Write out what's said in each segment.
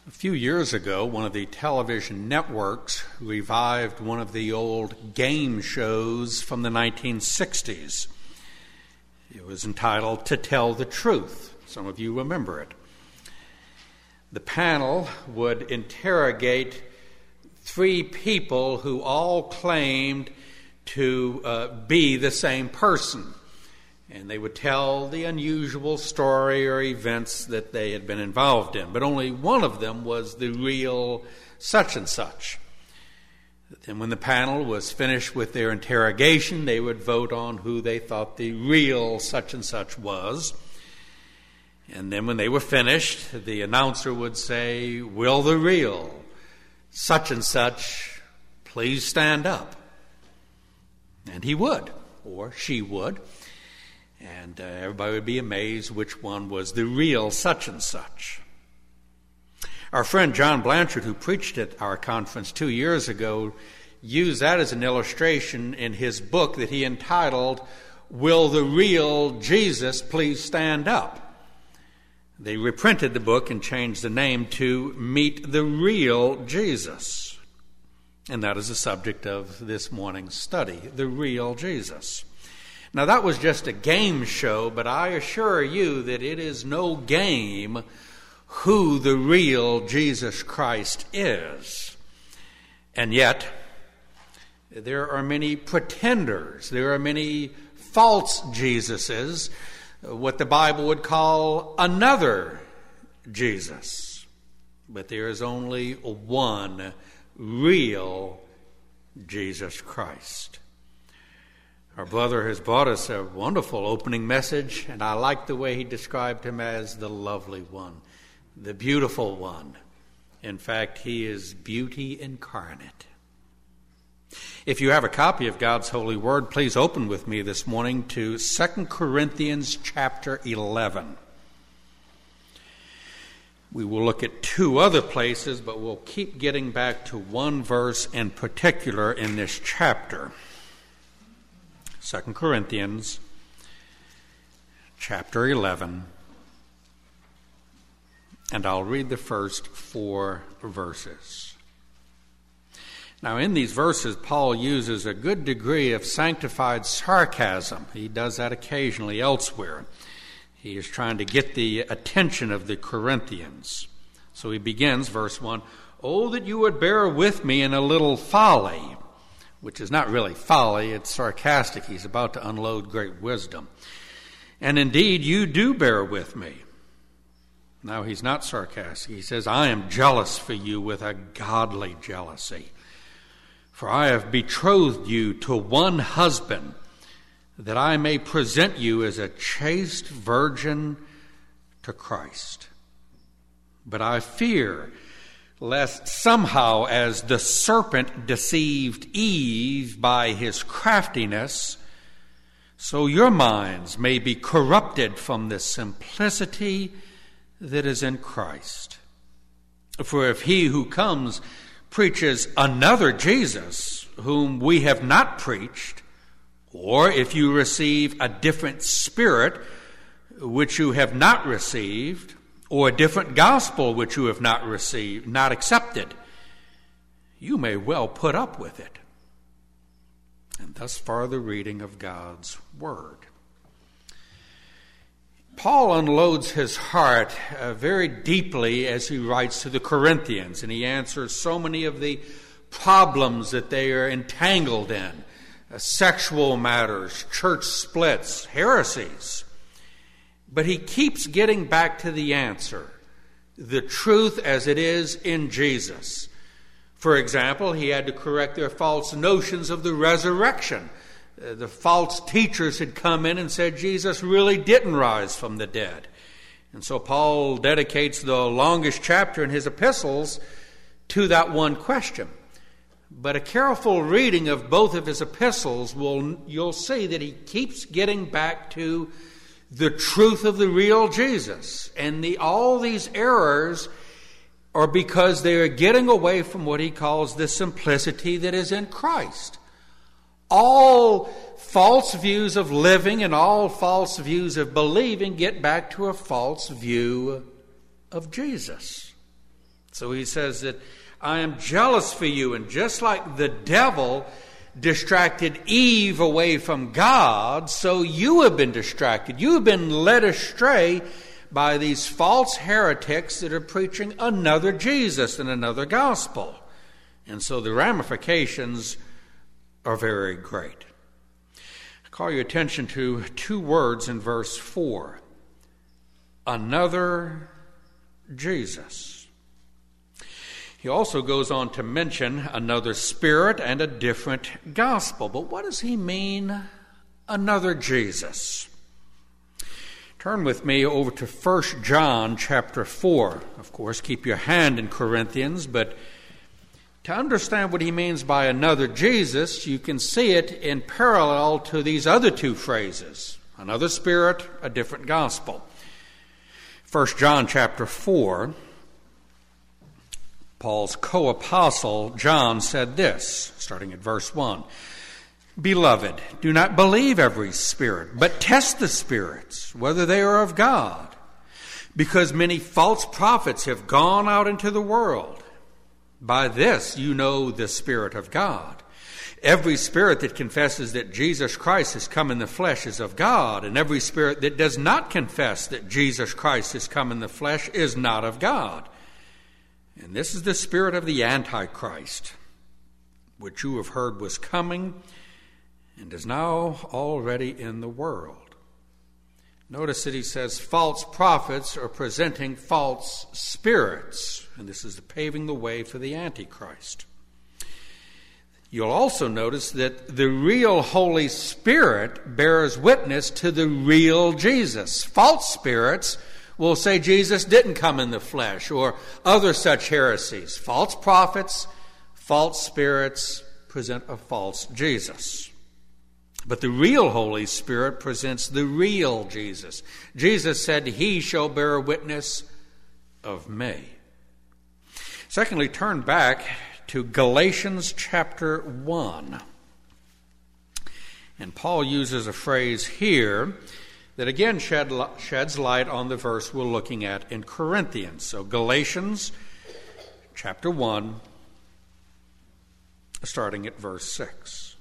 A few years ago, one of the television networks revived one of the old game shows from the 1960s. It was entitled To Tell the Truth. Some of you remember it. The panel would interrogate three people who all claimed to be the same person. And they would tell the unusual story or events that they had been involved in. But only one of them was the real such and such. And when the panel was finished with their interrogation, they would vote on who they thought the real such and such was. And then when they were finished, the announcer would say, "Will the real such and such please stand up?" And he would, or she would. And everybody would be amazed which one was the real such and such. Our friend John Blanchard, who preached at our conference 2 years ago, used that as an illustration in his book that he entitled, "Will the Real Jesus Please Stand Up?" They reprinted the book and changed the name to Meet the Real Jesus. And that is the subject of this morning's study, the real Jesus. Now, that was just a game show, but I assure you that it is no game who the real Jesus Christ is. And yet, there are many pretenders. There are many false Jesuses, what the Bible would call another Jesus. But there is only one real Jesus Christ. Our brother has brought us a wonderful opening message, and I like the way he described him as the lovely one, the beautiful one. In fact, he is beauty incarnate. If you have a copy of God's holy word, please open with me this morning to 2 Corinthians chapter 11. We will look at two other places, but we'll keep getting back to one verse in particular in this chapter. 2 Corinthians chapter 11, and I'll read the first 4 verses. Now, in these verses, Paul uses a good degree of sanctified sarcasm. He does that occasionally elsewhere. He is trying to get the attention of the Corinthians. So he begins, verse 1, "Oh, that you would bear with me in a little folly," which is not really folly, it's sarcastic. He's about to unload great wisdom. "And indeed, you do bear with me." Now, he's not sarcastic. He says, "I am jealous for you with a godly jealousy. For I have betrothed you to one husband, that I may present you as a chaste virgin to Christ. But I fear lest somehow, as the serpent deceived Eve by his craftiness, so your minds may be corrupted from the simplicity that is in Christ. For if he who comes preaches another Jesus, whom we have not preached, or if you receive a different spirit which you have not received, or a different gospel which you have not received, not accepted, you may well put up with it." And thus far the reading of God's word. Paul unloads his heart very deeply as he writes to the Corinthians, and he answers so many of the problems that they are entangled in, sexual matters, church splits, heresies. But he keeps getting back to the answer, the truth as it is in Jesus. For example, he had to correct their false notions of the resurrection. The false teachers had come in and said Jesus really didn't rise from the dead. And so Paul dedicates the longest chapter in his epistles to that one question. But a careful reading of both of his epistles, you'll see that he keeps getting back to the truth of the real Jesus. And all these errors are because they are getting away from what he calls the simplicity that is in Christ. All false views of living and all false views of believing get back to a false view of Jesus. So he says that I am jealous for you, and just like the devil distracted Eve away from God, so you have been distracted. You have been led astray by these false heretics that are preaching another Jesus and another gospel. And so the ramifications are very great. I call your attention to two words in verse 4. Another Jesus. He also goes on to mention another spirit and a different gospel. But what does he mean, another Jesus? Turn with me over to 1 John chapter 4. Of course, keep your hand in Corinthians, but to understand what he means by another Jesus, you can see it in parallel to these other two phrases. Another spirit, a different gospel. 1 John chapter 4. Paul's co-apostle, John, said this, starting at verse 1. Beloved, do not believe every spirit, but test the spirits, whether they are of God, because many false prophets have gone out into the world. By this you know the Spirit of God. Every spirit that confesses that Jesus Christ has come in the flesh is of God, and every spirit that does not confess that Jesus Christ has come in the flesh is not of God. And this is the spirit of the Antichrist, which you have heard was coming and is now already in the world. Notice that he says false prophets are presenting false spirits, and this is paving the way for the Antichrist. You'll also notice that the real Holy Spirit bears witness to the real Jesus. False spirits will say Jesus didn't come in the flesh, or other such heresies. False prophets, false spirits present a false Jesus. But the real Holy Spirit presents the real Jesus. Jesus said, "He shall bear witness of me." Secondly, turn back to Galatians chapter 1. And Paul uses a phrase here that again sheds light on the verse we're looking at in Corinthians. So Galatians chapter 1, starting at verse 6.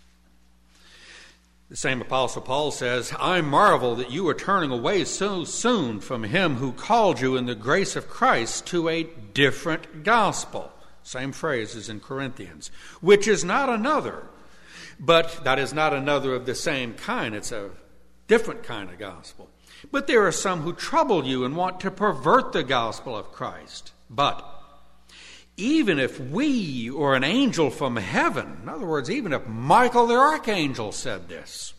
The same Apostle Paul says, I marvel that you are turning away so soon from him who called you in the grace of Christ to a different gospel. Same phrase as in Corinthians, which is not another, but that is not another of the same kind. It's a different kind of gospel. But there are some who trouble you and want to pervert the gospel of Christ. But even if we or an angel from heaven, in other words, even if Michael the archangel said this,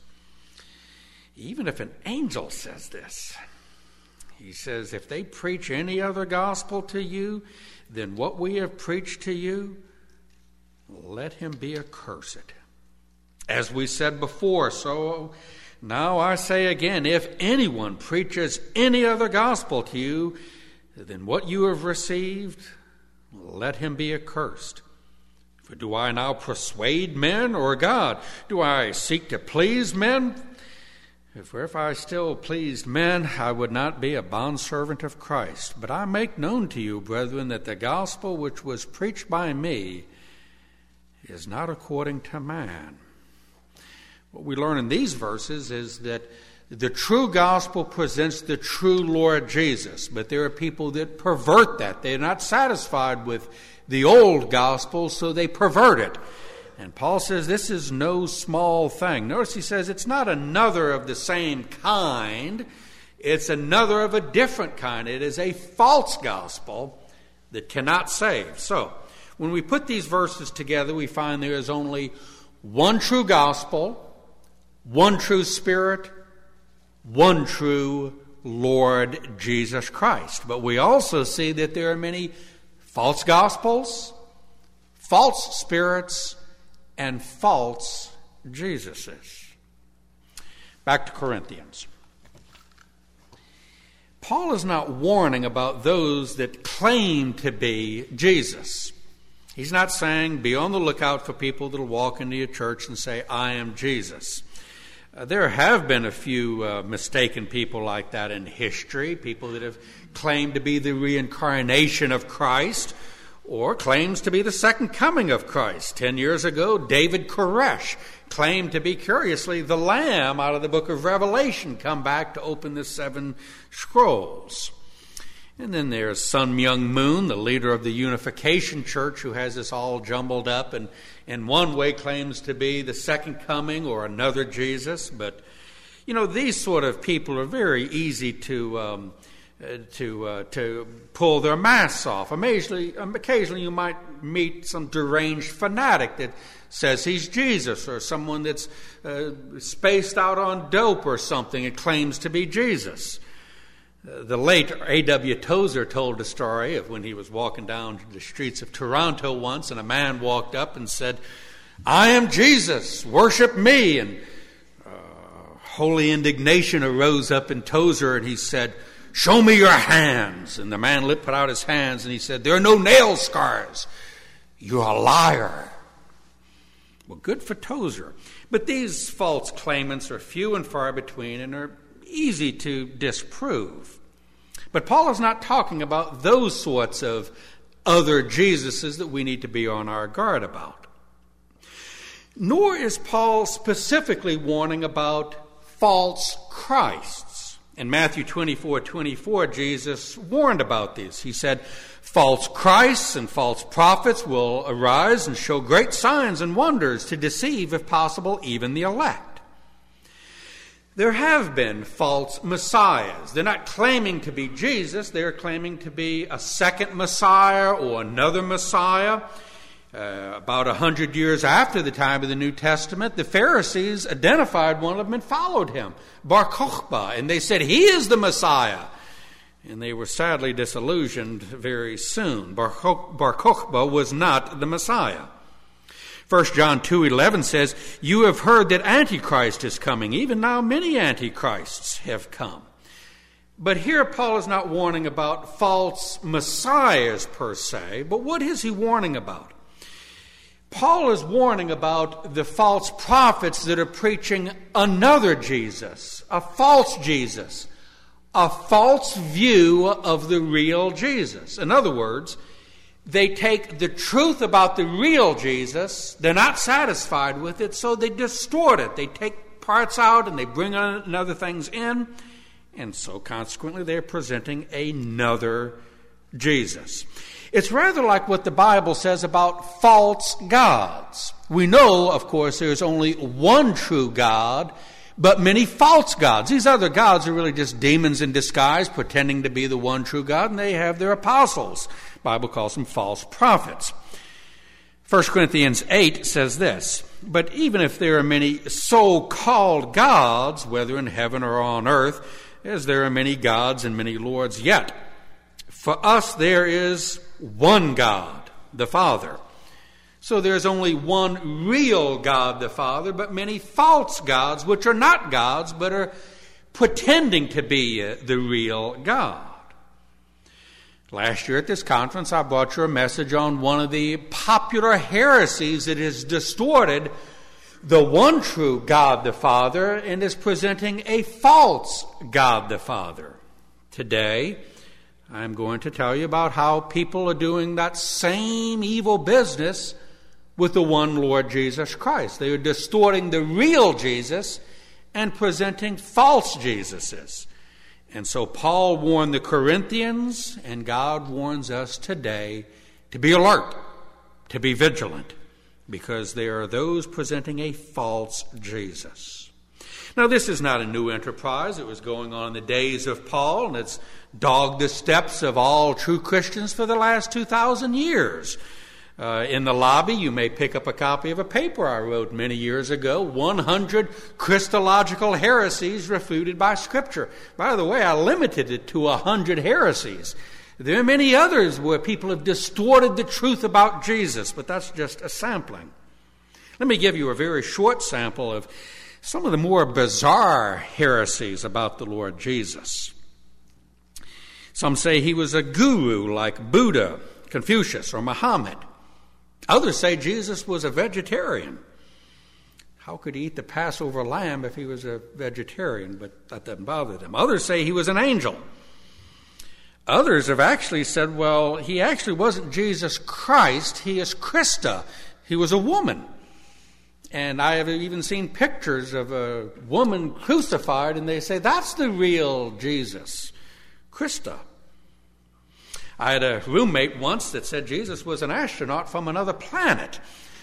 even if an angel says this, he says, if they preach any other gospel to you than what we have preached to you, let him be accursed. As we said before, so now I say again, if anyone preaches any other gospel to you than what you have received, let him be accursed. For do I now persuade men or God? Do I seek to please men? For if I still pleased men, I would not be a bondservant of Christ. But I make known to you, brethren, that the gospel which was preached by me is not according to man. What we learn in these verses is that the true gospel presents the true Lord Jesus, but there are people that pervert that. They're not satisfied with the old gospel, so they pervert it. And Paul says this is no small thing. Notice he says it's not another of the same kind. It's another of a different kind. It is a false gospel that cannot save. So, when we put these verses together, we find there is only one true gospel, one true Spirit, one true Lord Jesus Christ. But we also see that there are many false gospels, false spirits, and false Jesuses. Back to Corinthians. Paul is not warning about those that claim to be Jesus. He's not saying be on the lookout for people that will walk into your church and say, I am Jesus. There have been a few mistaken people like that in history, people that have claimed to be the reincarnation of Christ or claims to be the second coming of Christ. 10 years ago, David Koresh claimed to be, curiously, the Lamb out of the book of Revelation come back to open the 7 scrolls. And then there's Sun Myung Moon, the leader of the Unification Church, who has this all jumbled up and in one way claims to be the second coming or another Jesus. But, these sort of people are very easy to pull their masks off. Occasionally you might meet some deranged fanatic that says he's Jesus, or someone that's spaced out on dope or something and claims to be Jesus. The late A.W. Tozer told a story of when he was walking down the streets of Toronto once, and a man walked up and said, "I am Jesus, worship me." And holy indignation arose up in Tozer, and he said, "Show me your hands." And the man put out his hands, and he said, "There are no nail scars. You're a liar." Well, good for Tozer. But these false claimants are few and far between and are easy to disprove. But Paul is not talking about those sorts of other Jesuses that we need to be on our guard about. Nor is Paul specifically warning about false Christs. In Matthew 24:24, Jesus warned about these. He said, "False Christs and false prophets will arise and show great signs and wonders to deceive, if possible, even the elect." There have been false messiahs. They're not claiming to be Jesus. They're claiming to be a second Messiah or another Messiah. About 100 years after the time of the New Testament, the Pharisees identified one of them and followed him, Bar Kokhba, and they said, "He is the Messiah." And they were sadly disillusioned very soon. Bar Kokhba was not the Messiah. 1 John 2:11 says, "You have heard that Antichrist is coming. Even now many Antichrists have come." But here Paul is not warning about false messiahs per se, but what is he warning about? Paul is warning about the false prophets that are preaching another Jesus, a false Jesus, a false view of the real Jesus. In other words, they take the truth about the real Jesus, they're not satisfied with it, so they distort it. They take parts out and they bring other things in, and so consequently they're presenting another Jesus. It's rather like what the Bible says about false gods. We know, of course, there's only one true God, but many false gods. These other gods are really just demons in disguise, pretending to be the one true God, and they have their apostles. The Bible calls them false prophets. 1 Corinthians 8 says this, "But even if there are many so-called gods, whether in heaven or on earth, as there are many gods and many lords, yet for us there is one God, the Father." So there's only one real God, the Father, but many false gods, which are not gods, but are pretending to be the real God. Last year at this conference, I brought you a message on one of the popular heresies that has distorted the one true God, the Father, and is presenting a false God, the Father. Today, I'm going to tell you about how people are doing that same evil business with the one Lord Jesus Christ. They are distorting the real Jesus and presenting false Jesuses. And so Paul warned the Corinthians, and God warns us today to be alert, to be vigilant, because there are those presenting a false Jesus. Now, this is not a new enterprise. It was going on in the days of Paul, and it's dogged the steps of all true Christians for the last 2,000 years. In the lobby, you may pick up a copy of a paper I wrote many years ago, 100 Christological heresies refuted by Scripture. By the way, I limited it to 100 heresies. There are many others where people have distorted the truth about Jesus, but that's just a sampling. Let me give you a very short sample of some of the more bizarre heresies about the Lord Jesus. Some say he was a guru like Buddha, Confucius, or Muhammad. Others say Jesus was a vegetarian. How could he eat the Passover lamb if he was a vegetarian? But that doesn't bother them. Others say he was an angel. Others have actually said, well, he actually wasn't Jesus Christ. He is Christa. He was a woman. And I have even seen pictures of a woman crucified, and they say that's the real Jesus, Christa. I had a roommate once that said Jesus was an astronaut from another planet.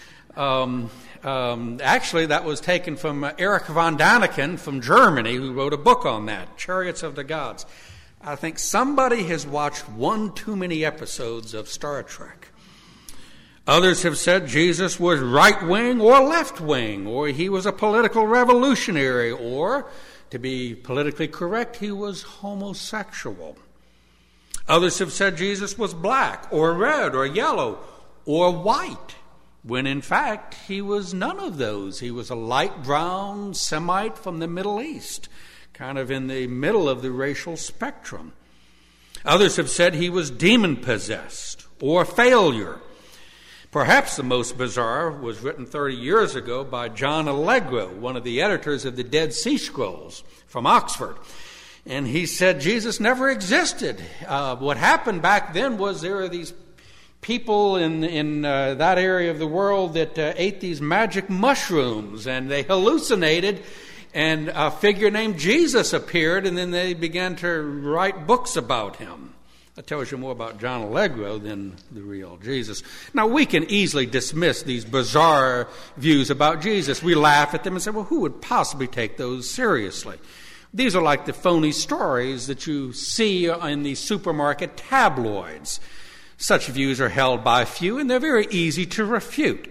Actually, that was taken from Erich von Däniken from Germany, who wrote a book on that, Chariots of the Gods. I think somebody has watched one too many episodes of Star Trek. Others have said Jesus was right-wing or left-wing, or he was a political revolutionary, or, to be politically correct, he was homosexual. Others have said Jesus was black or red or yellow or white, when in fact he was none of those. He was a light brown Semite from the Middle East, kind of in the middle of the racial spectrum. Others have said he was demon-possessed or failure. Perhaps the most bizarre was written 30 years ago by John Allegro, one of the editors of the Dead Sea Scrolls from Oxford. And he said Jesus never existed. What happened back then was there were these people in that area of the world that ate these magic mushrooms, and they hallucinated, and a figure named Jesus appeared, and then they began to write books about him. That tells you more about John Allegro than the real Jesus. Now, we can easily dismiss these bizarre views about Jesus. We laugh at them and say, well, who would possibly take those seriously? These are like the phony stories that you see in the supermarket tabloids. Such views are held by few, and they're very easy to refute.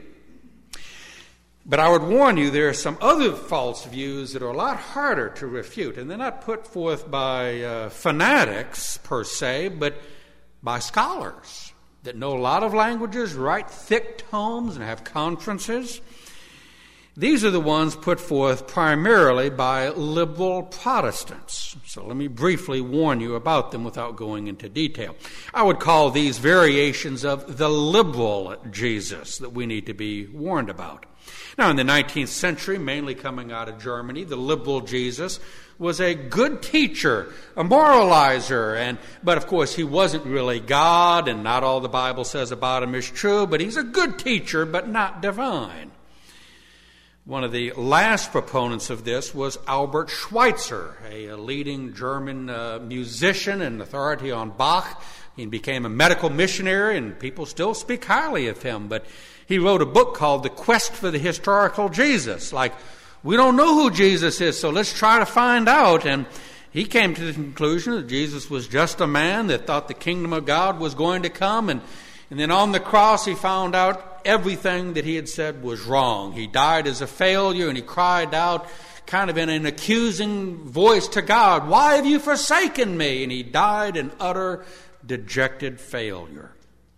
But I would warn you, there are some other false views that are a lot harder to refute, and they're not put forth by fanatics per se, but by scholars that know a lot of languages, write thick tomes, and have conferences. These are the ones put forth primarily by liberal Protestants. So let me briefly warn you about them without going into detail. I would call these variations of the liberal Jesus that we need to be warned about. Now, in the 19th century, mainly coming out of Germany, the liberal Jesus was a good teacher, a moralizer, but of course he wasn't really God, and not all the Bible says about him is true, but he's a good teacher, but not divine. One of the last proponents of this was Albert Schweitzer, a leading German musician and authority on Bach. He became a medical missionary, and people still speak highly of him, but he wrote a book called The Quest for the Historical Jesus. Like, we don't know who Jesus is, so let's try to find out. And he came to the conclusion that Jesus was just a man that thought the kingdom of God was going to come. And then on the cross, he found out everything that he had said was wrong. He died as a failure, and he cried out kind of in an accusing voice to God, "Why have you forsaken me?" And he died in utter dejected failure.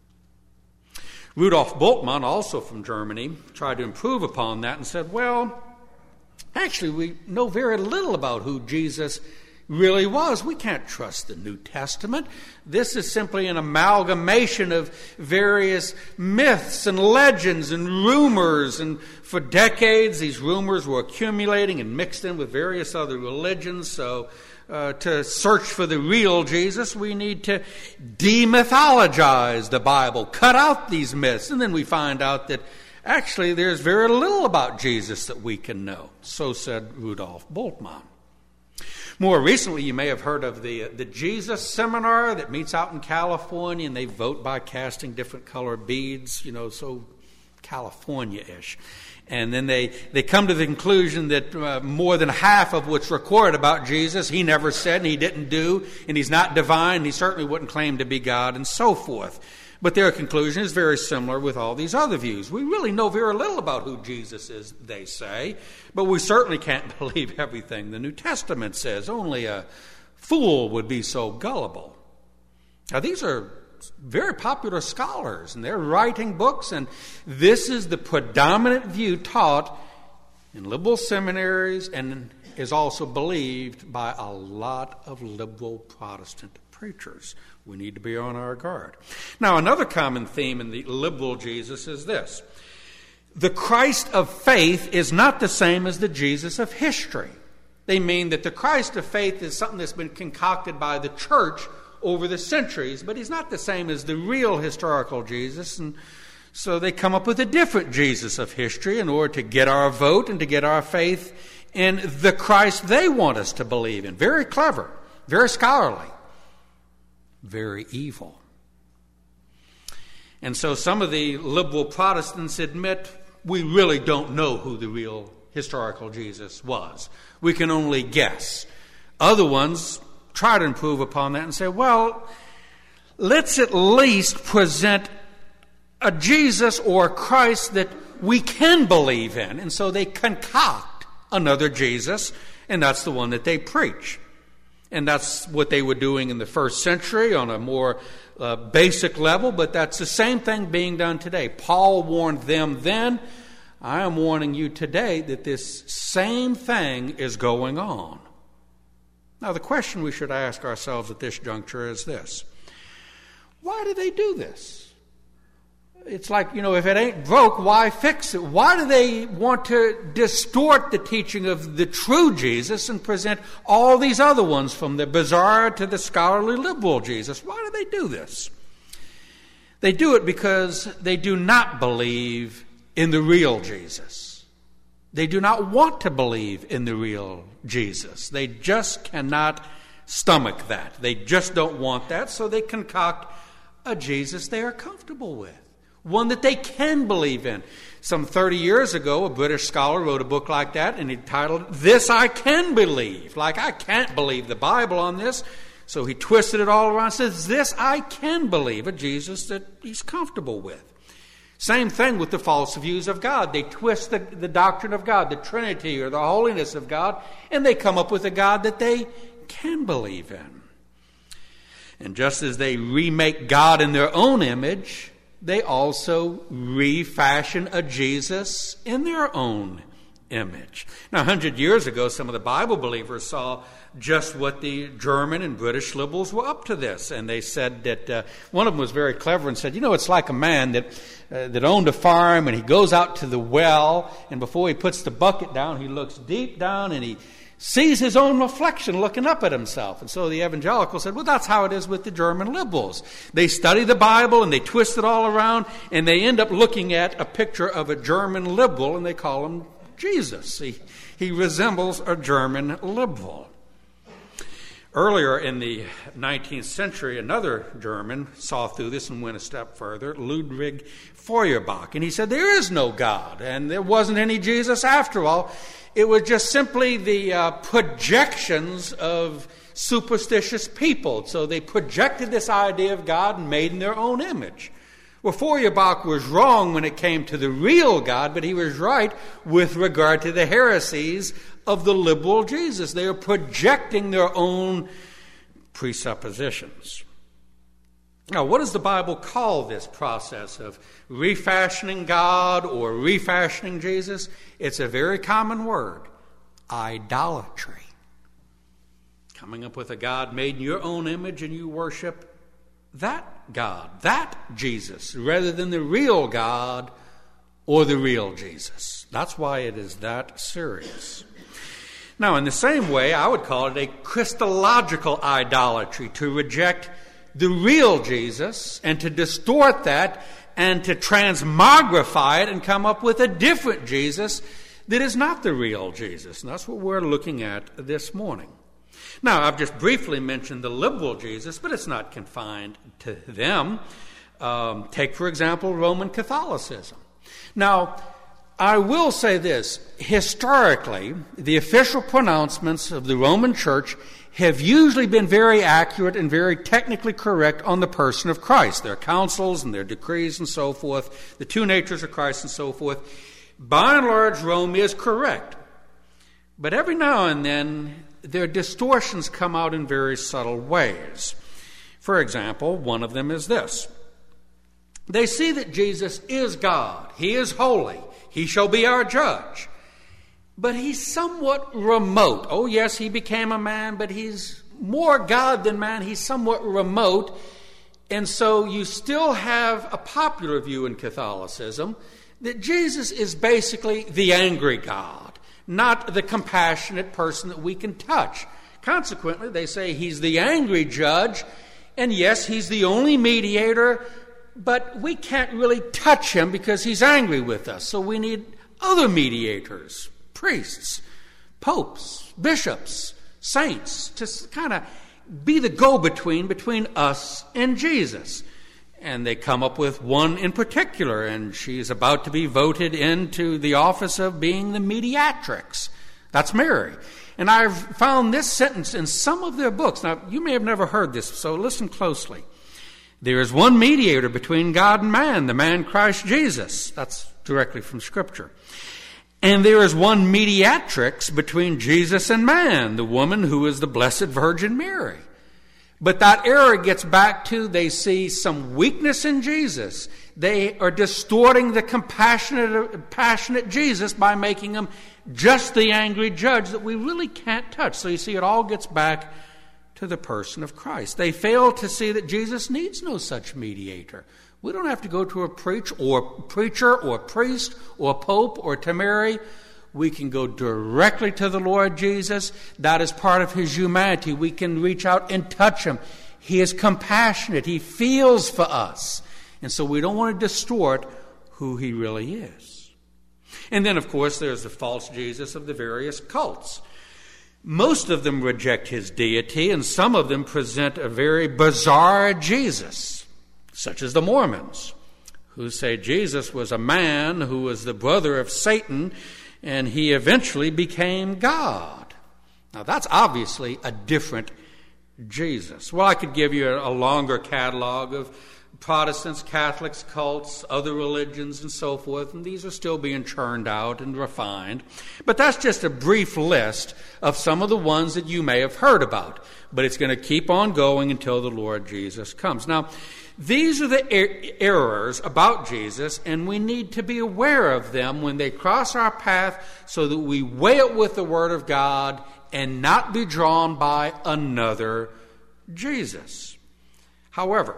Rudolf Bultmann, also from Germany, tried to improve upon that and said, well, actually, we know very little about who Jesus really was. We can't trust the New Testament. This is simply an amalgamation of various myths and legends and rumors. And for decades, these rumors were accumulating and mixed in with various other religions. So to search for the real Jesus, we need to demythologize the Bible, cut out these myths, and then we find out that actually there's very little about Jesus that we can know. So said Rudolf Bultmann. More recently, you may have heard of the Jesus Seminar that meets out in California, and they vote by casting different color beads, so California-ish. And then they come to the conclusion that more than half of what's recorded about Jesus, he never said and he didn't do, and he's not divine, and he certainly wouldn't claim to be God, and so forth. But their conclusion is very similar with all these other views. We really know very little about who Jesus is, they say, but we certainly can't believe everything the New Testament says. Only a fool would be so gullible. Now, these are very popular scholars, and they're writing books, and this is the predominant view taught in liberal seminaries and is also believed by a lot of liberal Protestant preachers. We need to be on our guard. Now, another common theme in the liberal Jesus is this. the Christ of faith is not the same as the Jesus of history. They mean that the Christ of faith is something that's been concocted by the church over the centuries, but he's not the same as the real historical Jesus, and so they come up with a different Jesus of history in order to get our vote and to get our faith in the Christ they want us to believe in. Very clever, very scholarly, very evil. And so some of the liberal Protestants admit we really don't know who the real historical Jesus was. We can only guess. Other ones try to improve upon that and say, well, let's at least present a Jesus or a Christ that we can believe in. And so they concoct another Jesus, and that's the one that they preach. And that's what they were doing in the first century on a more basic level, but that's the same thing being done today. Paul warned them then. I am warning you today that this same thing is going on. Now, the question we should ask ourselves at this juncture is this: why do they do this? It's like, if it ain't broke, why fix it? Why do they want to distort the teaching of the true Jesus and present all these other ones, from the bizarre to the scholarly liberal Jesus? Why do they do this? They do it because they do not believe in the real Jesus. They do not want to believe in the real Jesus. They just cannot stomach that. They just don't want that, so they concoct a Jesus they are comfortable with. One that they can believe in. Some 30 years ago, a British scholar wrote a book like that, and he titled, "This I Can Believe." Like, I can't believe the Bible on this. So he twisted it all around and says, "This I can believe," a Jesus that he's comfortable with. Same thing with the false views of God. They twist the doctrine of God, the Trinity or the holiness of God, and they come up with a God that they can believe in. And just as they remake God in their own image, they also refashion a Jesus in their own image. Now, 100 years ago, some of the Bible believers saw just what the German and British liberals were up to this. And they said that one of them was very clever and said, it's like a man that owned a farm, and he goes out to the well, and before he puts the bucket down, he looks deep down and he sees his own reflection looking up at himself. And so the evangelicals said, well, that's how it is with the German liberals. They study the Bible and they twist it all around, and they end up looking at a picture of a German liberal, and they call him Jesus. He resembles a German liberal. Earlier in the 19th century, another German saw through this and went a step further, Ludwig Feuerbach. And he said there is no God, and there wasn't any Jesus after all. It was just simply the projections of superstitious people. So they projected this idea of God and made in their own image. Well, Feuerbach was wrong when it came to the real God, but he was right with regard to the heresies of the liberal Jesus. They are projecting their own presuppositions. Now, what does the Bible call this process of refashioning God or refashioning Jesus? It's a very common word: idolatry. Coming up with a God made in your own image, and you worship that God, that Jesus, rather than the real God or the real Jesus. That's why it is that serious. Now, in the same way, I would call it a Christological idolatry, to reject the real Jesus and to distort that and to transmogrify it and come up with a different Jesus that is not the real Jesus. And that's what we're looking at this morning. Now, I've just briefly mentioned the liberal Jesus, but it's not confined to them. Take, for example, Roman Catholicism. Now, I will say this: historically, the official pronouncements of the Roman Church have usually been very accurate and very technically correct on the person of Christ. Their councils and their decrees and so forth, the two natures of Christ and so forth. By and large, Rome is correct. But every now and then, their distortions come out in very subtle ways. For example, one of them is this: they see that Jesus is God. He is holy. He shall be our judge. But he's somewhat remote. Oh, yes, he became a man, but he's more God than man. He's somewhat remote. And so you still have a popular view in Catholicism that Jesus is basically the angry God, not the compassionate person that we can touch. Consequently, they say he's the angry judge, and yes, he's the only mediator, but we can't really touch him because he's angry with us. So we need other mediators, priests, popes, bishops, saints, to kind of be the go-between between us and Jesus. And they come up with one in particular, and she's about to be voted into the office of being the mediatrix. That's Mary. And I've found this sentence in some of their books. Now, you may have never heard this, so listen closely. There is one mediator between God and man, the man Christ Jesus. That's directly from Scripture. And there is one mediatrix between Jesus and man, the woman who is the Blessed Virgin Mary. But that error gets back to they see some weakness in Jesus. They are distorting the passionate Jesus by making him just the angry judge that we really can't touch. So you see, it all gets back to the person of Christ. They fail to see that Jesus needs no such mediator. We don't have to go to a preacher or priest or pope or to Mary. We can go directly to the Lord Jesus. That is part of his humanity. We can reach out and touch him. He is compassionate. He feels for us. And so we don't want to distort who he really is. And then, of course, there's the false Jesus of the various cults. Most of them reject his deity, and some of them present a very bizarre Jesus, such as the Mormons, who say Jesus was a man who was the brother of Satan, and he eventually became God. Now, that's obviously a different Jesus. Well, I could give you a longer catalog of Protestants, Catholics, cults, other religions, and so forth, and these are still being churned out and refined. But that's just a brief list of some of the ones that you may have heard about. But it's going to keep on going until the Lord Jesus comes. Now, these are the errors about Jesus, and we need to be aware of them when they cross our path so that we weigh it with the Word of God and not be drawn by another Jesus. However,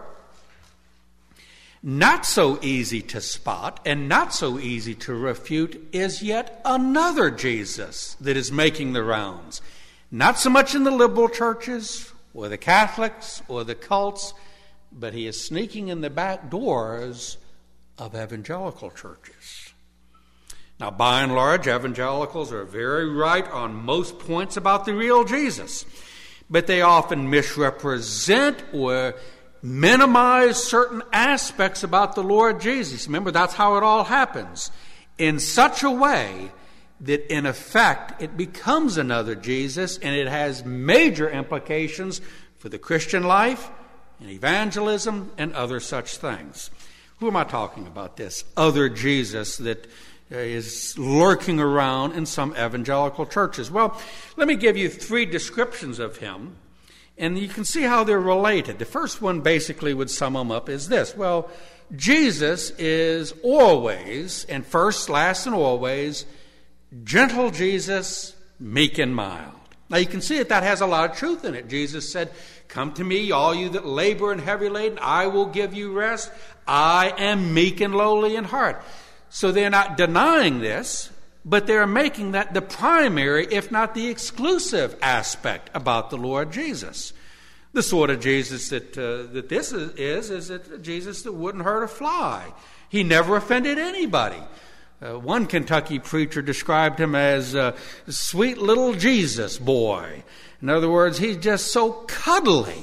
not so easy to spot and not so easy to refute is yet another Jesus that is making the rounds. Not so much in the liberal churches or the Catholics or the cults, but he is sneaking in the back doors of evangelical churches. Now, by and large, evangelicals are very right on most points about the real Jesus, but they often misrepresent or minimize certain aspects about the Lord Jesus. Remember, that's how it all happens. In such a way that, in effect, it becomes another Jesus, and it has major implications for the Christian life and evangelism and other such things. Who am I talking about, this other Jesus that is lurking around in some evangelical churches? Well, let me give you 3 descriptions of him, and you can see how they're related. The first one basically would sum them up as this. Well, Jesus is always, and first, last, and always, gentle Jesus, meek and mild. Now you can see that has a lot of truth in it. Jesus said, "Come to me, all you that labor and heavy laden, I will give you rest. I am meek and lowly in heart." So they're not denying this, but they're making that the primary, if not the exclusive aspect about the Lord Jesus. The sort of Jesus that this is a Jesus that wouldn't hurt a fly. He never offended anybody. One Kentucky preacher described him as a sweet little Jesus boy. In other words, he's just so cuddly.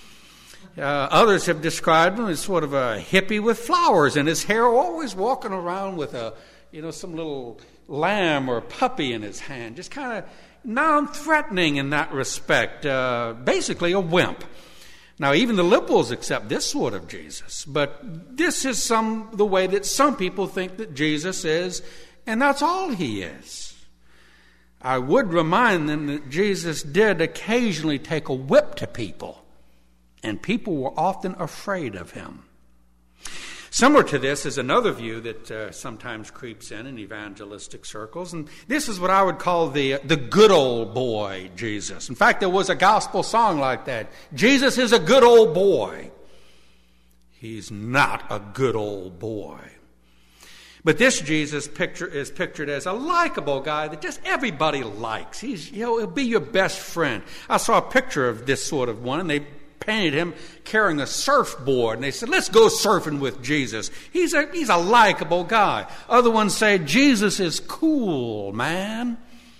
Others have described him as sort of a hippie with flowers in his hair, always walking around with some little lamb or puppy in his hand, just kind of non-threatening in that respect, basically a wimp. Now, even the liberals accept this sort of Jesus, but this is the way that some people think that Jesus is, and that's all he is. I would remind them that Jesus did occasionally take a whip to people, and people were often afraid of him. Similar to this is another view that sometimes creeps in evangelistic circles, and this is what I would call the good old boy Jesus. In fact, there was a gospel song like that. Jesus is a good old boy. He's not a good old boy. But this Jesus is pictured as a likable guy that just everybody likes. He'll be your best friend. I saw a picture of this sort of one, and they painted him carrying a surfboard, and they said, let's go surfing with Jesus. He's a likable guy. Other ones say, Jesus is cool, man.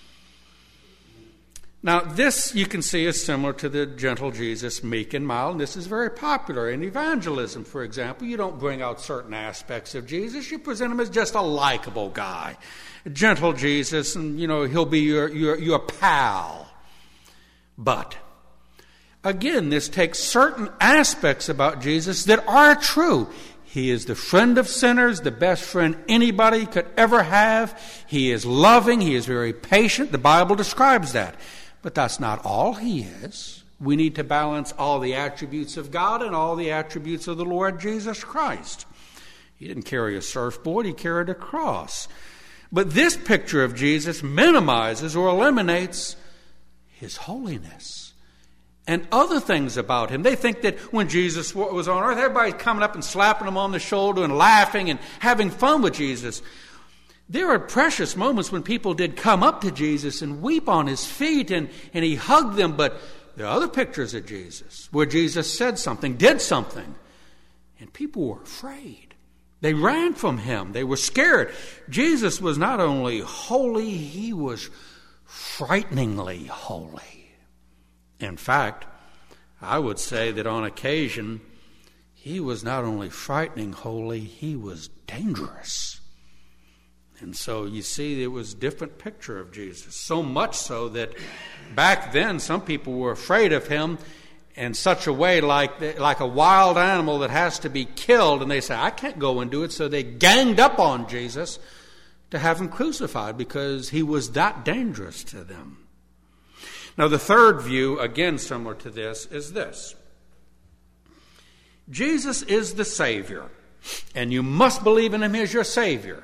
Now, this you can see is similar to the gentle Jesus, meek and mild, and this is very popular in evangelism, for example. You don't bring out certain aspects of Jesus. You present him as just a likable guy. A gentle Jesus, and, he'll be your pal. But again, this takes certain aspects about Jesus that are true. He is the friend of sinners, the best friend anybody could ever have. He is loving. He is very patient. The Bible describes that. But that's not all he is. We need to balance all the attributes of God and all the attributes of the Lord Jesus Christ. He didn't carry a surfboard. He carried a cross. But this picture of Jesus minimizes or eliminates his holiness and other things about him. They think that when Jesus was on earth, everybody's coming up and slapping him on the shoulder and laughing and having fun with Jesus. There are precious moments when people did come up to Jesus and weep on his feet and he hugged them, but there are other pictures of Jesus where Jesus said something, did something, and people were afraid. They ran from him. They were scared. Jesus was not only holy, he was frighteningly holy. In fact, I would say that on occasion, he was not only frightening holy, he was dangerous. And so you see, it was a different picture of Jesus. So much so that back then some people were afraid of him in such a way like a wild animal that has to be killed. And they say, I can't go and do it. So they ganged up on Jesus to have him crucified because he was that dangerous to them. Now the third view, again similar to this, is this. Jesus is the Savior, and you must believe in him as your Savior.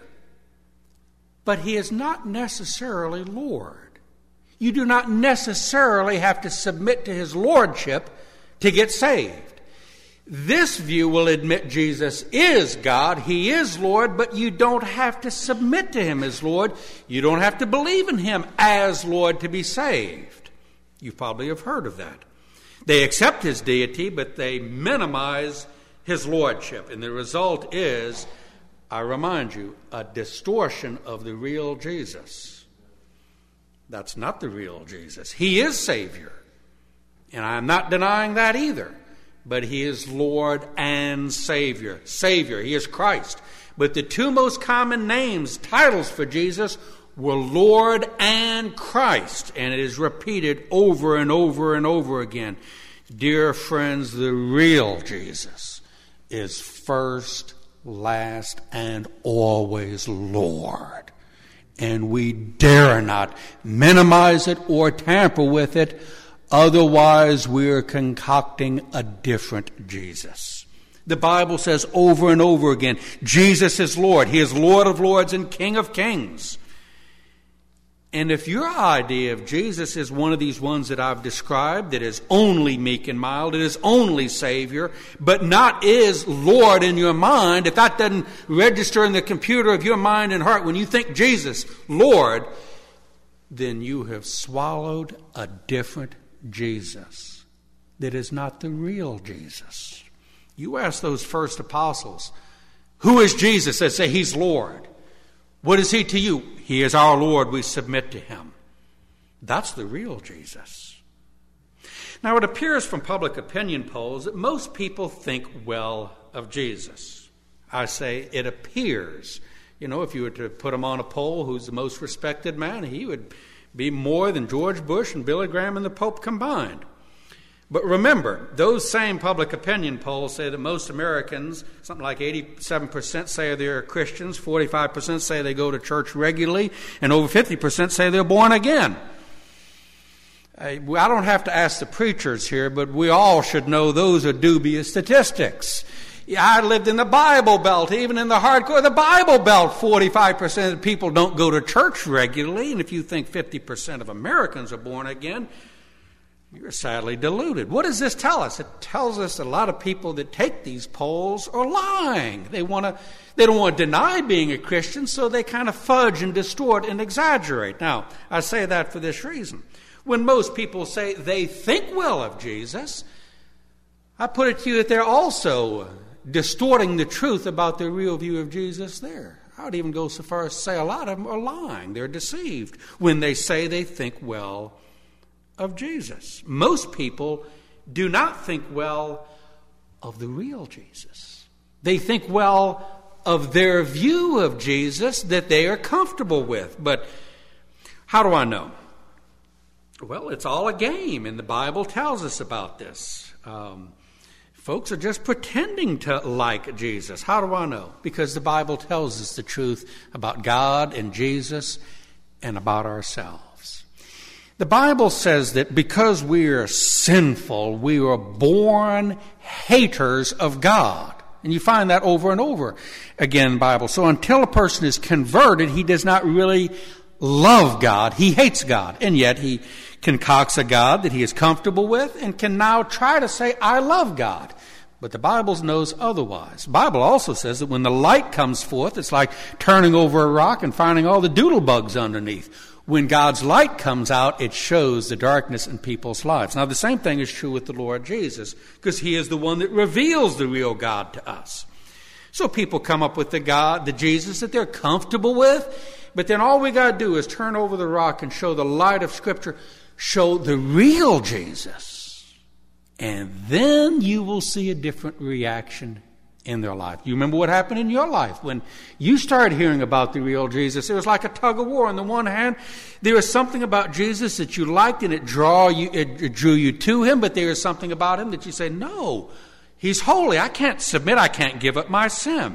But he is not necessarily Lord. You do not necessarily have to submit to his lordship to get saved. This view will admit Jesus is God, he is Lord, but you don't have to submit to him as Lord. You don't have to believe in him as Lord to be saved. You probably have heard of that. They accept his deity, but they minimize his lordship. And the result is, I remind you, a distortion of the real Jesus. That's not the real Jesus. He is Savior. And I'm not denying that either. But he is Lord and Savior. Savior, he is Christ. But the two most common names, titles for Jesus, were Lord and Christ. And it is repeated over and over and over again. Dear friends, the real Jesus is first, last, and always Lord. And we dare not minimize it or tamper with it. Otherwise, we're concocting a different Jesus. The Bible says over and over again, Jesus is Lord. He is Lord of lords and King of kings. And if your idea of Jesus is one of these ones that I've described, that is only meek and mild, it is only Savior, but not is Lord in your mind, if that doesn't register in the computer of your mind and heart when you think Jesus, Lord, then you have swallowed a different Jesus that is not the real Jesus. You ask those first apostles, who is Jesus? They say he's Lord. What is he to you? He is our Lord. We submit to him. That's the real Jesus. Now, it appears from public opinion polls that most people think well of Jesus. I say it appears. If you were to put him on a poll, who's the most respected man, he would be more than George Bush and Billy Graham and the Pope combined. But remember, those same public opinion polls say that most Americans, something like 87% say they're Christians, 45% say they go to church regularly, and over 50% say they're born again. I don't have to ask the preachers here, but we all should know those are dubious statistics. I lived in the Bible Belt, even in the hardcore of the Bible Belt, 45% of people don't go to church regularly, and if you think 50% of Americans are born again, You're sadly deluded. What does this tell us? It tells us a lot of people that take these polls are lying. They don't want to deny being a Christian, so they kind of fudge and distort and exaggerate. Now, I say that for this reason. When most people say they think well of Jesus, I put it to you that they're also distorting the truth about their real view of Jesus there. I would even go so far as to say a lot of them are lying. They're deceived when they say they think well of Jesus. Most people do not think well of the real Jesus. They think well of their view of Jesus that they are comfortable with. But how do I know? Well, it's all a game, and the Bible tells us about this. Folks are just pretending to like Jesus. How do I know? Because the Bible tells us the truth about God and Jesus and about ourselves. The Bible says that because we are sinful, we are born haters of God. And you find that over and over again in the Bible. So until a person is converted, he does not really love God. He hates God. And yet he concocts a God that he is comfortable with and can now try to say, I love God. But the Bible knows otherwise. The Bible also says that when the light comes forth, it's like turning over a rock and finding all the doodle bugs underneath. When God's light comes out, it shows the darkness in people's lives. Now, the same thing is true with the Lord Jesus, because he is the one that reveals the real God to us. So people come up with the Jesus that they're comfortable with, but then all we got to do is turn over the rock and show the light of Scripture, show the real Jesus, and then you will see a different reaction in their life. You remember what happened in your life when you started hearing about the real Jesus? It was like a tug of war. On the one hand, there was something about Jesus that you liked and it drew you to him, but there is something about him that you say, no, he's holy. I can't submit. I can't give up my sin.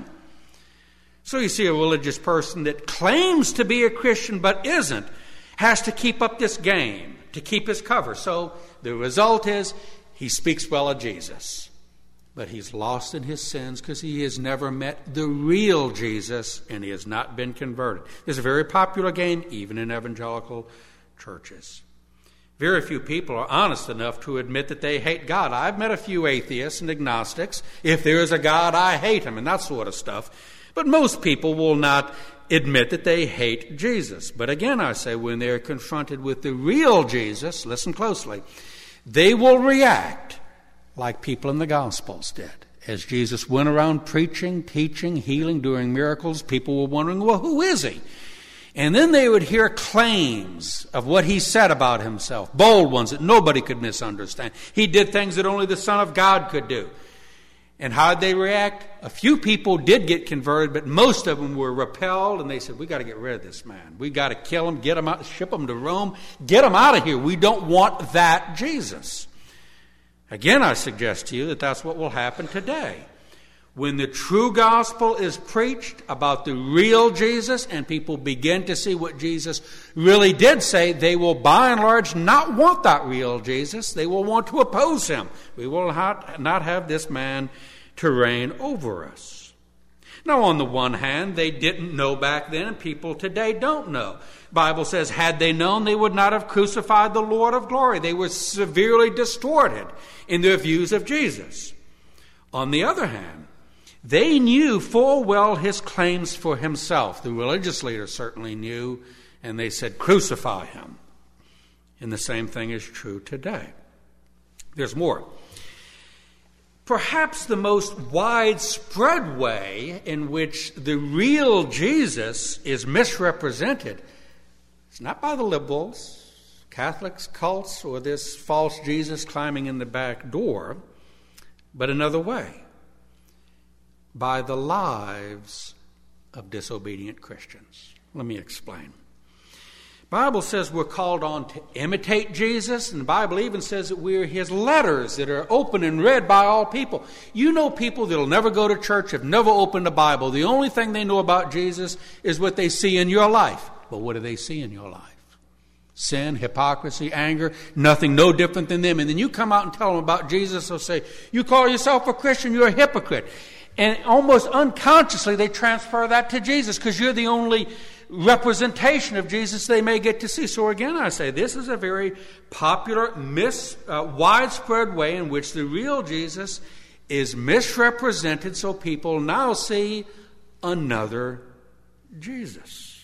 So you see a religious person that claims to be a Christian but isn't, has to keep up this game to keep his cover. So the result is he speaks well of Jesus, but he's lost in his sins because he has never met the real Jesus and he has not been converted. It's a very popular game, even in evangelical churches. Very few people are honest enough to admit that they hate God. I've met a few atheists and agnostics. If there is a God, I hate him, and that sort of stuff. But most people will not admit that they hate Jesus. But again, I say, when they're confronted with the real Jesus, listen closely, they will react like people in the Gospels did. As Jesus went around preaching, teaching, healing, doing miracles, people were wondering, well, who is he? And then they would hear claims of what he said about himself, bold ones that nobody could misunderstand. He did things that only the Son of God could do. And how did they react? A few people did get converted, but most of them were repelled, and they said, we got to get rid of this man. We got to kill him, get him out, ship him to Rome, get him out of here. We don't want that Jesus. Again, I suggest to you that that's what will happen today. When the true gospel is preached about the real Jesus and people begin to see what Jesus really did say, they will by and large not want that real Jesus. They will want to oppose him. We will not have this man to reign over us. Now, on the one hand, they didn't know back then, and people today don't know. The Bible says, had they known, they would not have crucified the Lord of glory. They were severely distorted in their views of Jesus. On the other hand, they knew full well his claims for himself. The religious leaders certainly knew, and they said, crucify him. And the same thing is true today. There's more. Perhaps the most widespread way in which the real Jesus is misrepresented is not by the liberals, Catholics, cults, or this false Jesus climbing in the back door, but another way. By the lives of disobedient Christians. Let me explain. The Bible says we're called on to imitate Jesus, and the Bible even says that we're his letters that are open and read by all people. You know people that will never go to church, have never opened a Bible. The only thing they know about Jesus is what they see in your life. But what do they see in your life? Sin, hypocrisy, anger, nothing no different than them. And then you come out and tell them about Jesus, they'll say, you call yourself a Christian, you're a hypocrite. And almost unconsciously, they transfer that to Jesus because you're the only representation of Jesus they may get to see. So again, I say this is a very popular, widespread way in which the real Jesus is misrepresented, so people now see another Jesus.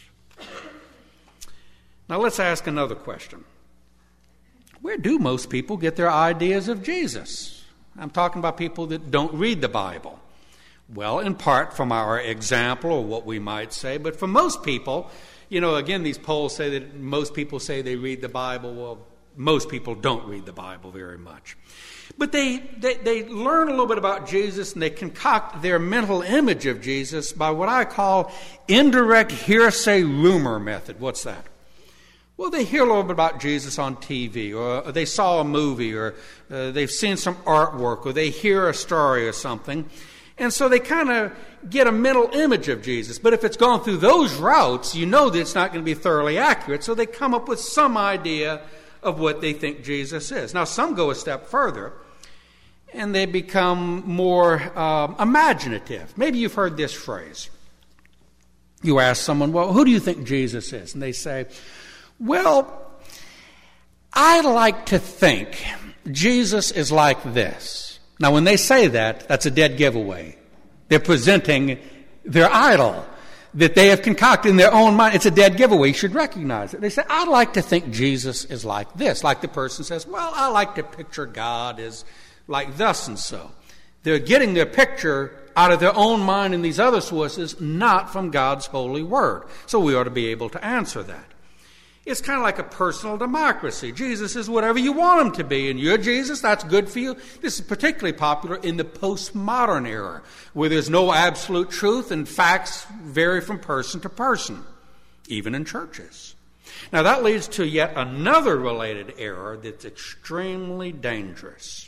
Now let's ask another question. Where do most people get their ideas of Jesus? I'm talking about people that don't read the Bible. Well, in part from our example, or what we might say, but for most people, again, these polls say that most people say they read the Bible. Well, most people don't read the Bible very much. But they learn a little bit about Jesus, and they concoct their mental image of Jesus by what I call indirect hearsay rumor method. What's that? Well, they hear a little bit about Jesus on TV, or they saw a movie, or they've seen some artwork, or they hear a story or something. And so they kind of get a mental image of Jesus. But if it's gone through those routes, you know that it's not going to be thoroughly accurate. So they come up with some idea of what they think Jesus is. Now, some go a step further, and they become more imaginative. Maybe you've heard this phrase. You ask someone, well, who do you think Jesus is? And they say, well, I like to think Jesus is like this. Now, when they say that, that's a dead giveaway. They're presenting their idol that they have concocted in their own mind. It's a dead giveaway. You should recognize it. They say, I'd like to think Jesus is like this. Like the person says, well, I like to picture God as like thus and so. They're getting their picture out of their own mind and these other sources, not from God's holy word. So we ought to be able to answer that. It's kind of like a personal democracy. Jesus is whatever you want him to be, and you're Jesus, that's good for you. This is particularly popular in the postmodern era, where there's no absolute truth and facts vary from person to person, even in churches. Now that leads to yet another related error that's extremely dangerous.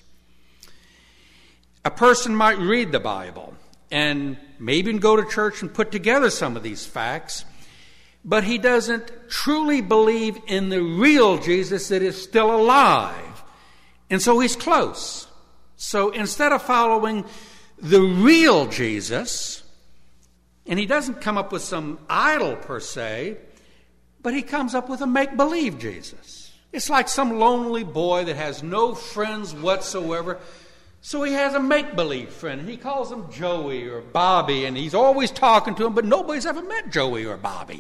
A person might read the Bible and maybe even go to church and put together some of these facts, but he doesn't truly believe in the real Jesus that is still alive. And so he's close. So instead of following the real Jesus, and he doesn't come up with some idol per se, but he comes up with a make-believe Jesus. It's like some lonely boy that has no friends whatsoever. So he has a make-believe friend, and he calls him Joey or Bobby, and he's always talking to him, but nobody's ever met Joey or Bobby.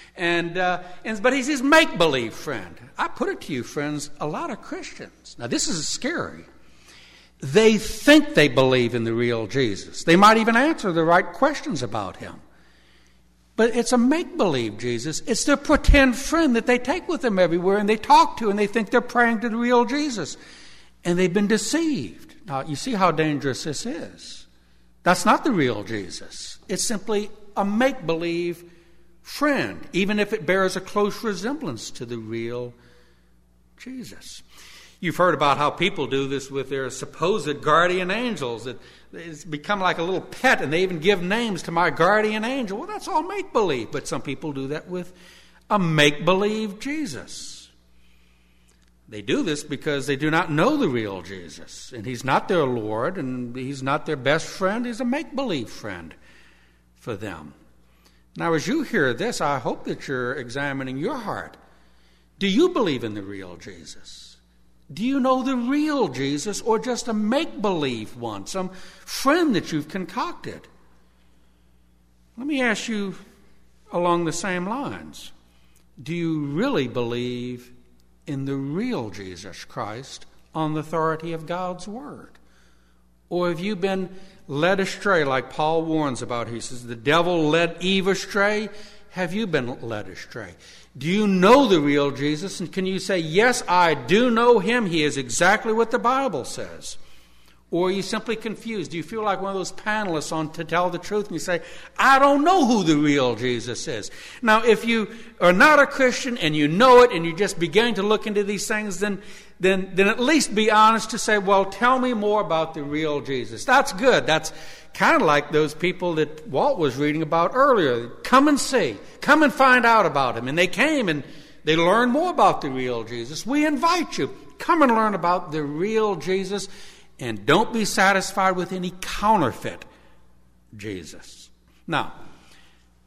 But he's his make-believe friend. I put it to you, friends, a lot of Christians, now this is scary, they think they believe in the real Jesus. They might even answer the right questions about him. But it's a make-believe Jesus. It's their pretend friend that they take with them everywhere and they talk to, and they think they're praying to the real Jesus. And they've been deceived. Now, you see how dangerous this is. That's not the real Jesus. It's simply a make-believe friend, even if it bears a close resemblance to the real Jesus. You've heard about how people do this with their supposed guardian angels. It's become like a little pet, and they even give names to my guardian angel. Well, that's all make-believe, but some people do that with a make-believe Jesus. They do this because they do not know the real Jesus, and he's not their Lord, and he's not their best friend. He's a make-believe friend for them. Now, as you hear this, I hope that you're examining your heart. Do you believe in the real Jesus? Do you know the real Jesus, or just a make-believe one, some friend that you've concocted? Let me ask you along the same lines. Do you really believe in the real Jesus Christ on the authority of God's Word? Or have you been led astray, like Paul warns about? He says, the devil led Eve astray. Have you been led astray? Do you know the real Jesus? And can you say, yes, I do know him. He is exactly what the Bible says. Or are you simply confused? Do you feel like one of those panelists on To Tell the Truth, and you say, I don't know who the real Jesus is? Now, if you are not a Christian and you know it and you just begin to look into these things, then at least be honest to say, well, tell me more about the real Jesus. That's good. That's kind of like those people that Walt was reading about earlier. Come and see. Come and find out about him. And they came and they learned more about the real Jesus. We invite you. Come and learn about the real Jesus. And don't be satisfied with any counterfeit Jesus. Now,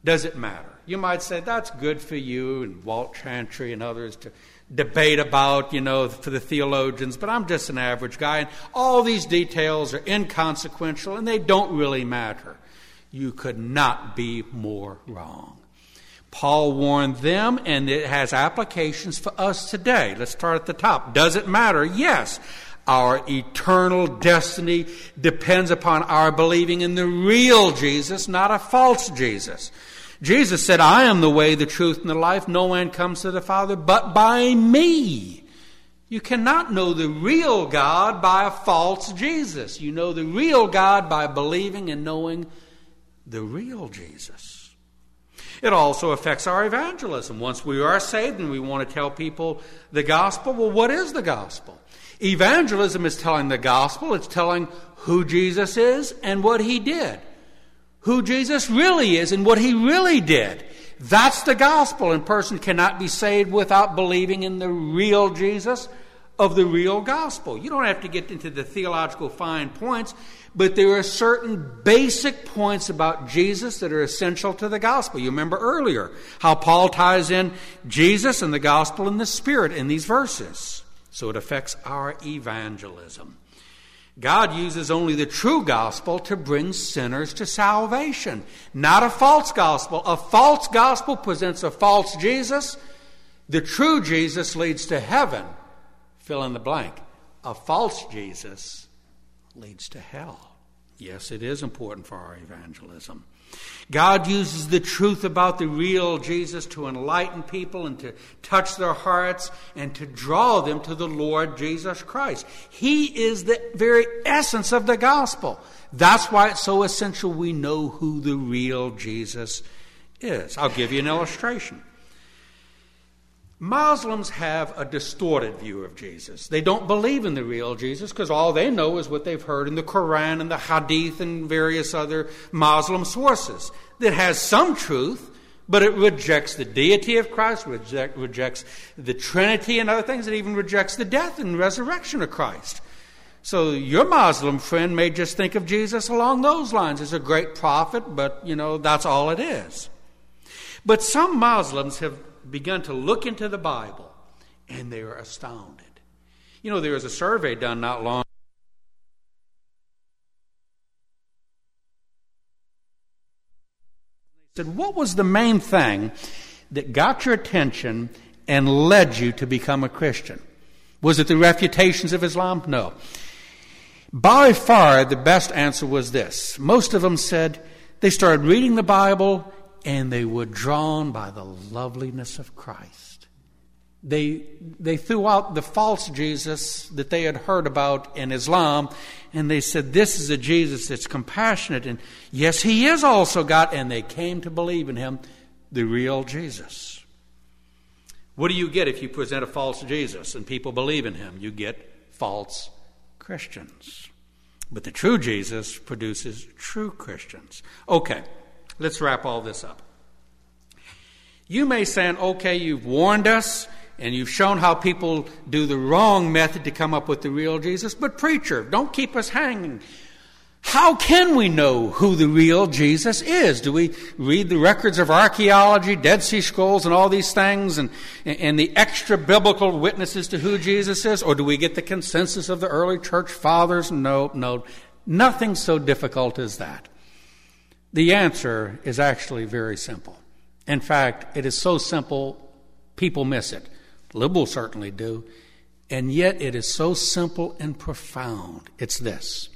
Does it matter? You might say, that's good for you and Walt Chantry and others to debate about, for the theologians, but I'm just an average guy, and all these details are inconsequential and they don't really matter. You could not be more wrong. Paul warned them, and it has applications for us today. Let's start at the top. Does it matter? Yes. Our eternal destiny depends upon our believing in the real Jesus, not a false Jesus. Jesus said, I am the way, the truth, and the life. No man comes to the Father but by me. You cannot know the real God by a false Jesus. You know the real God by believing and knowing the real Jesus. It also affects our evangelism. Once we are saved and we want to tell people the gospel, well, what is the gospel? Evangelism is telling the gospel. It's telling who Jesus is and what he did. Who Jesus really is and what he really did. That's the gospel. And a person cannot be saved without believing in the real Jesus of the real gospel. You don't have to get into the theological fine points, but there are certain basic points about Jesus that are essential to the gospel. You remember earlier how Paul ties in Jesus and the gospel and the Spirit in these verses. So it affects our evangelism. God uses only the true gospel to bring sinners to salvation, not a false gospel. A false gospel presents a false Jesus. The true Jesus leads to heaven. Fill in the blank. A false Jesus leads to hell. Yes, it is important for our evangelism. God uses the truth about the real Jesus to enlighten people and to touch their hearts and to draw them to the Lord Jesus Christ. He is the very essence of the gospel. That's why it's so essential we know who the real Jesus is. I'll give you an illustration. Muslims have a distorted view of Jesus. They don't believe in the real Jesus because all they know is what they've heard in the Quran and the Hadith and various other Muslim sources. That has some truth, but it rejects the deity of Christ, rejects the Trinity and other things. It even rejects the death and resurrection of Christ. So your Muslim friend may just think of Jesus along those lines as a great prophet, but, that's all it is. But some Muslims have begun to look into the Bible, and they are astounded. There was a survey done not long ago. They said, what was the main thing that got your attention and led you to become a Christian? Was it the refutations of Islam? No. By far, the best answer was this. Most of them said they started reading the Bible and they were drawn by the loveliness of Christ. They threw out the false Jesus that they had heard about in Islam, and they said, this is a Jesus that's compassionate, and yes, he is also God, and they came to believe in him, the real Jesus. What do you get if you present a false Jesus and people believe in him? You get false Christians. But the true Jesus produces true Christians. Okay. Let's wrap all this up. You may say, okay, you've warned us and you've shown how people do the wrong method to come up with the real Jesus, but preacher, don't keep us hanging. How can we know who the real Jesus is? Do we read the records of archaeology, Dead Sea Scrolls, and all these things, and the extra biblical witnesses to who Jesus is? Or do we get the consensus of the early church fathers? No. Nothing so difficult as that. The answer is actually very simple. In fact, it is so simple, people miss it. Liberals certainly do. And yet it is so simple and profound. It's this.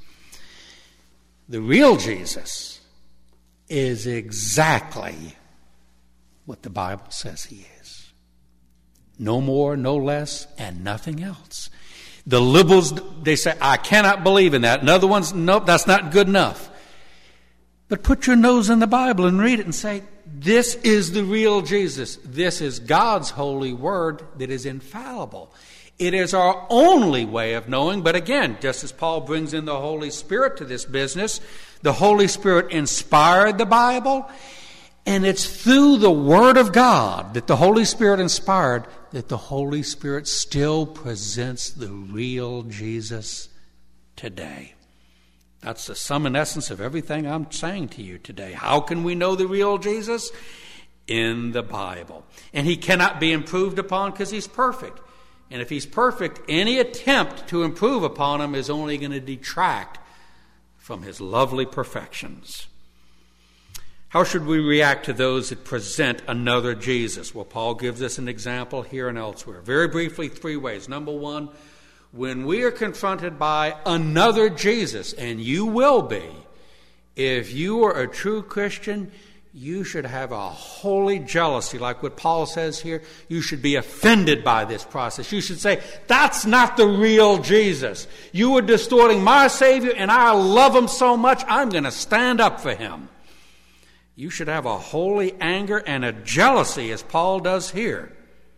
The real Jesus is exactly what the Bible says he is. No more, no less, and nothing else. The liberals, they say, I cannot believe in that. And other ones, nope, that's not good enough. But put your nose in the Bible and read it and say, this is the real Jesus. This is God's holy word that is infallible. It is our only way of knowing. But again, just as Paul brings in the Holy Spirit to this business, the Holy Spirit inspired the Bible. And it's through the Word of God that the Holy Spirit inspired that the Holy Spirit still presents the real Jesus today. That's the sum and essence of everything I'm saying to you today. How can we know the real Jesus? In the Bible. And he cannot be improved upon because he's perfect. And if he's perfect, any attempt to improve upon him is only going to detract from his lovely perfections. How should we react to those that present another Jesus? Well, Paul gives us an example here and elsewhere. Very briefly, 3 ways. Number 1, when we are confronted by another Jesus, and you will be, if you are a true Christian, you should have a holy jealousy, like what Paul says here. You should be offended by this process. You should say, that's not the real Jesus. You are distorting my Savior, and I love him so much, I'm going to stand up for him. You should have a holy anger and a jealousy, as Paul does here.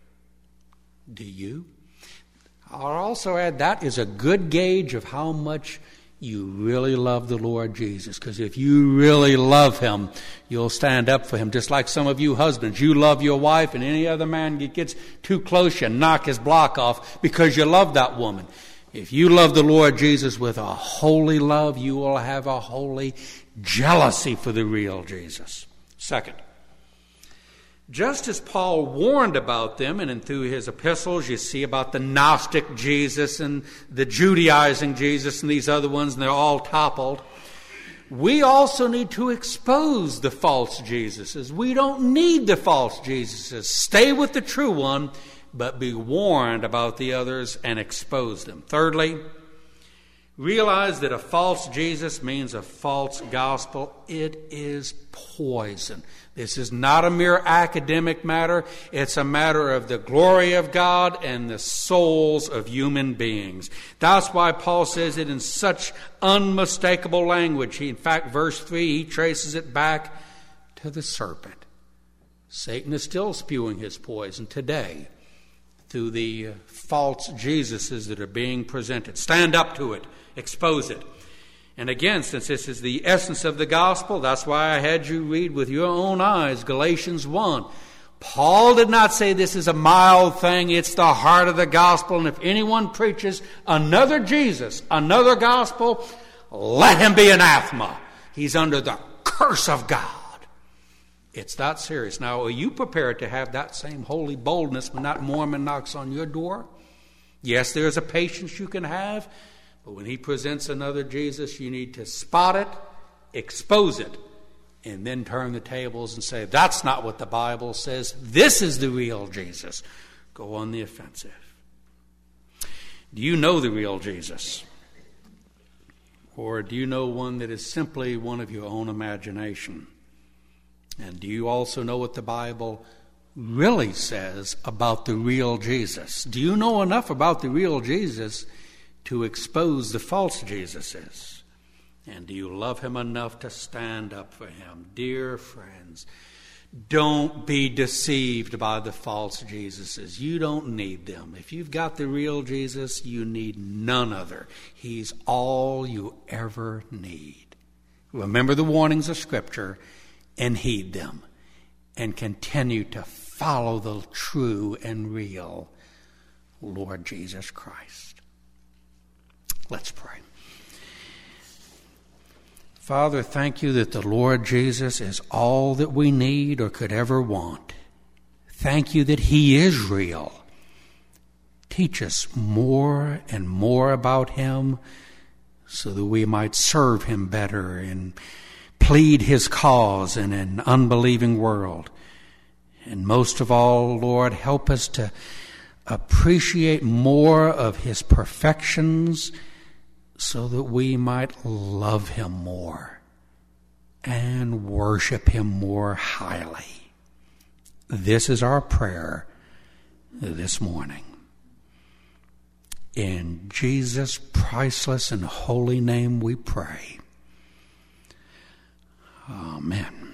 Do you? I'll also add that is a good gauge of how much you really love the Lord Jesus. Because if you really love him, you'll stand up for him. Just like some of you husbands, you love your wife, and any other man that gets too close, you knock his block off because you love that woman. If you love the Lord Jesus with a holy love, you will have a holy jealousy for the real Jesus. Second, just as Paul warned about them, and through his epistles you see about the Gnostic Jesus and the Judaizing Jesus and these other ones, and they're all toppled, we also need to expose the false Jesuses. We don't need the false Jesuses. Stay with the true one, but be warned about the others and expose them. Thirdly, realize that a false Jesus means a false gospel. It is poison. This is not a mere academic matter. It's a matter of the glory of God and the souls of human beings. That's why Paul says it in such unmistakable language. In fact, verse 3, he traces it back to the serpent. Satan is still spewing his poison today through the false Jesuses that are being presented. Stand up to it. Expose it. And again, since this is the essence of the gospel, that's why I had you read with your own eyes Galatians 1. Paul did not say this is a mild thing. It's the heart of the gospel. And if anyone preaches another Jesus, another gospel, let him be anathema. He's under the curse of God. It's that serious. Now, are you prepared to have that same holy boldness when that Mormon knocks on your door? Yes, there's a patience you can have. But when he presents another Jesus, you need to spot it, expose it, and then turn the tables and say, that's not what the Bible says. This is the real Jesus. Go on the offensive. Do you know the real Jesus? Or do you know one that is simply one of your own imagination? And do you also know what the Bible really says about the real Jesus? Do you know enough about the real Jesus to expose the false Jesuses? And do you love him enough to stand up for him? Dear friends, don't be deceived by the false Jesuses. You don't need them. If you've got the real Jesus, you need none other. He's all you ever need. Remember the warnings of Scripture and heed them, and continue to follow the true and real Lord Jesus Christ. Let's pray. Father, thank you that the Lord Jesus is all that we need or could ever want. Thank you that he is real. Teach us more and more about him so that we might serve him better and plead his cause in an unbelieving world. And most of all, Lord, help us to appreciate more of his perfections so that we might love him more and worship him more highly. This is our prayer this morning. In Jesus' priceless and holy name we pray. Amen.